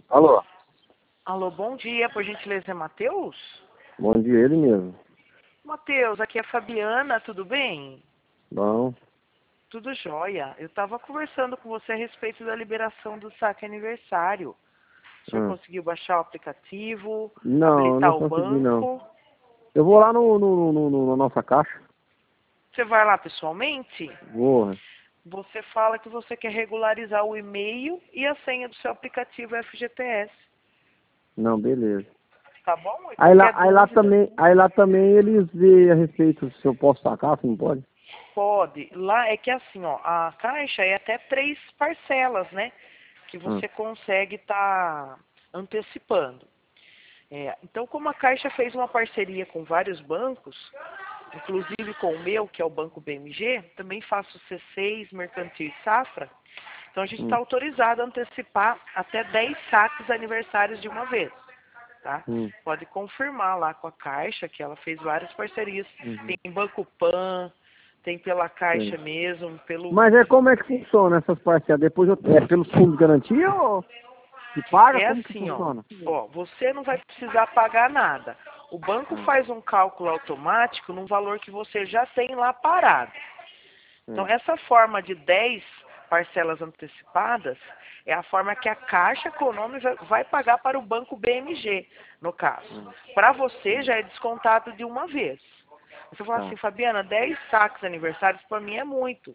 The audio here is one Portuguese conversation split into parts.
Alô? Alô, bom dia, por gentileza, é Matheus? Bom dia, ele mesmo. Matheus, aqui é a Fabiana, tudo bem? Bom. Tudo jóia. Eu estava conversando com você a respeito da liberação do saque aniversário. O senhor conseguiu baixar o aplicativo, Não, eu habilitar não o consegui, não. banco? Eu vou lá na nossa caixa. Você vai lá pessoalmente? Vou. Você fala que você quer regularizar o e-mail e a senha do seu aplicativo FGTS. Não, beleza. Tá bom? E Aí lá, qualquer dúvida, aí lá também eles veem a respeito se eu posso sacar, se não pode. pode. Lá é que assim, ó, a caixa é até 3 parcelas, né? Que você consegue estar antecipando. Então, como a Caixa fez uma parceria com vários bancos, inclusive com o meu, que é o Banco BMG, também faço C6, Mercantil e Safra, então a gente está autorizado a antecipar até 10 saques aniversários de uma vez. Tá? Pode confirmar lá com a Caixa, que ela fez várias parcerias. Tem Banco Pan, tem pela Caixa mesmo, pelo... Mas como é que funciona essas parcelas? Depois é pelos fundos de garantia ou que paga? É Como que assim, funciona? ó, você não vai precisar pagar nada. O banco faz um cálculo automático num valor que você já tem lá parado. Então, essa forma de 10 parcelas antecipadas é a forma que a Caixa Econômica vai pagar para o banco BMG, no caso. Para você, já é descontado de uma vez. Você fala assim, Fabiana, 10 saques aniversários para mim é muito.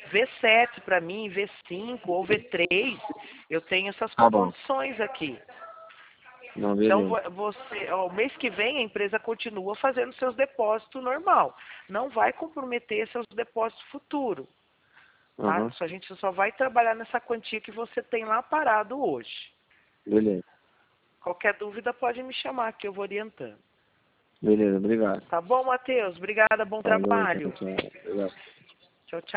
V7 para mim, V5 ou V3, eu tenho essas condições aqui. Não, Então, beleza. o mês que vem a empresa continua fazendo seus depósitos normal. Não vai comprometer seus depósitos futuros. Tá? A gente só vai trabalhar nessa quantia que você tem lá parado hoje. Beleza. Qualquer dúvida pode me chamar que eu vou orientando. Beleza, obrigado. Tá bom, Matheus? Obrigada, bom Falou, trabalho. tchau, tchau. Obrigado. Tchau, tchau.